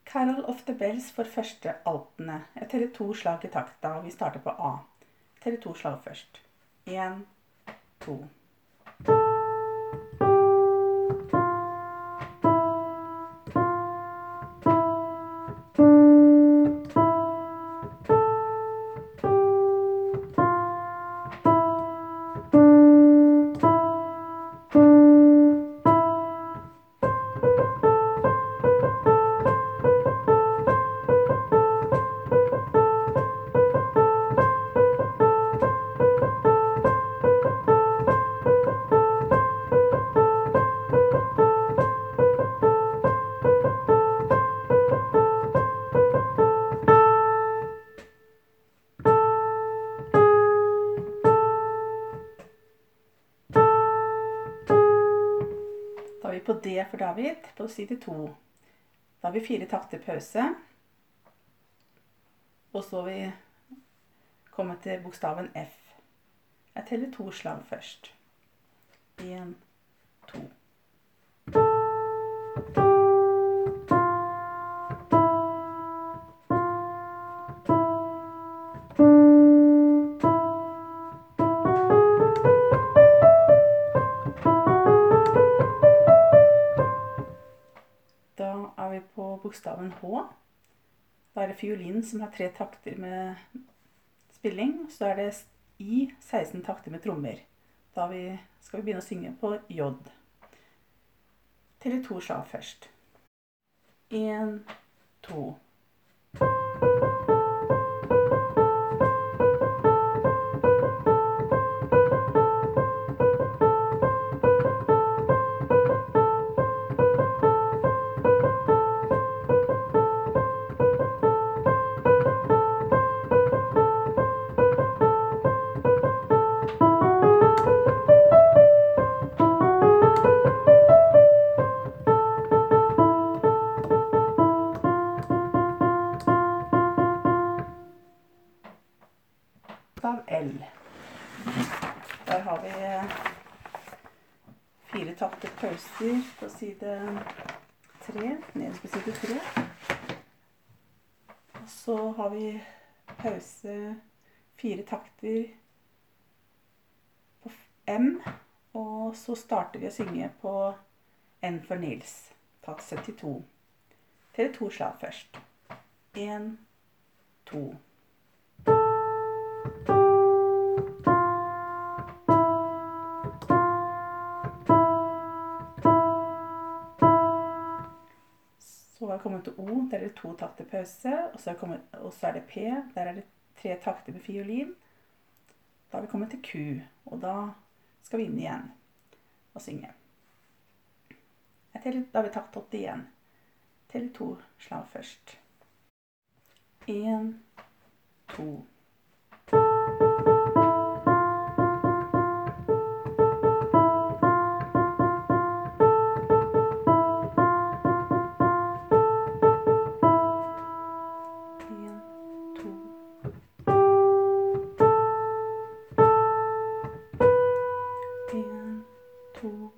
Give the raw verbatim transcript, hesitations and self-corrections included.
Carol of the Bells for første altene. Jeg teller to slag i takta, og vi starter på A. Jeg teller to slag først. En, to. Da er vi på D for David, på side to. Da har vi fire takter pause. Og så har vi kommet til bokstaven F. Jeg teller to slag først. En, to. Da er vi på bokstaven H. Da er det fiolinen som har tre takter med spilling. Så er det I seksten takter med trommer. Da vi, skal vi begynne å synge på J. Teller to slag først. En, to. Av L. Der har vi fire takter pauser på side tre, nederst på side tre. Og så har vi pause fire takter på M, og så starter vi å synge på N for Nils, takt syttito. Teller to slag først. En, to. Så har vi kommet til O, der er det to takter pause, og så er, kommet, og så er det P, der er det tre takter med fiolin. Da har vi kommet til Q, og da skal vi inn igjen og synge. Jeg teller, da har vi takt åtte igjen. Teller to slag først. En, to. En, to.